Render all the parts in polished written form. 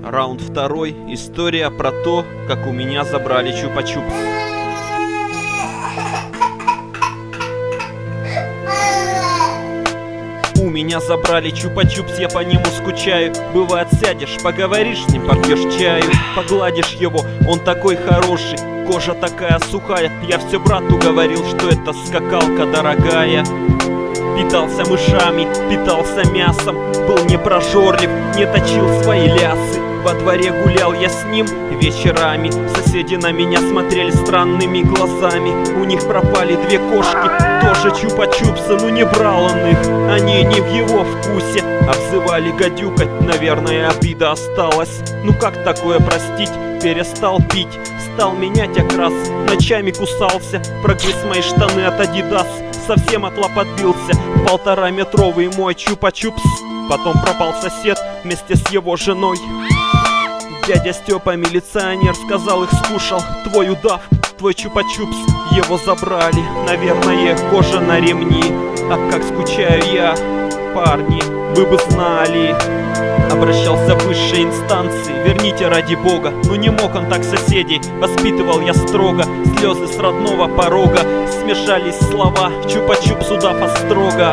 Раунд второй. История про то, как у меня забрали чупа-чупс. У меня забрали чупа-чупс, я по нему скучаю. Бывает, сядешь, поговоришь с ним, попьешь чаю, погладишь его, он такой хороший, кожа такая сухая. Я все брату говорил, что это скакалка дорогая. Питался мышами, питался мясом, был непрожорлив, не точил свои лясы. Во дворе гулял я с ним вечерами. Соседи на меня смотрели странными глазами. У них пропали две кошки, тоже чупа-чупсы, но не брал он их, они не в его вкусе. Обзывали гадюкой, наверное, обида осталась. Ну как такое простить? Перестал пить, стал менять окрас, ночами кусался, прогрыз мои штаны от Адидас. Совсем отлопотился 1,5-метровый мой чупа-чупс. Потом пропал сосед вместе с его женой. Дядя Степа, милиционер, сказал, их скушал твой удав, твой чупа-чупс. Его забрали, наверное, кожа на ремни. А как скучаю я, парни, вы бы знали. Обращался в высшие инстанции, верните ради бога. Ну не мог он так соседей, воспитывал я строго. Слезы с родного порога, смешались слова, чупа-чупс удав острога.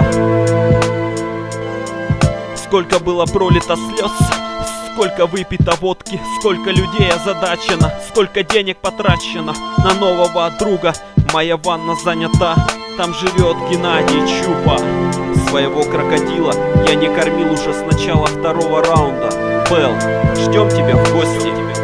Сколько было пролито слез, сколько выпито водки, сколько людей озадачено, сколько денег потрачено на нового друга. Моя ванна занята, там живет Геннадий Чупа. Своего крокодила я не кормил уже с начала второго раунда. Белл, ждем тебя в гости.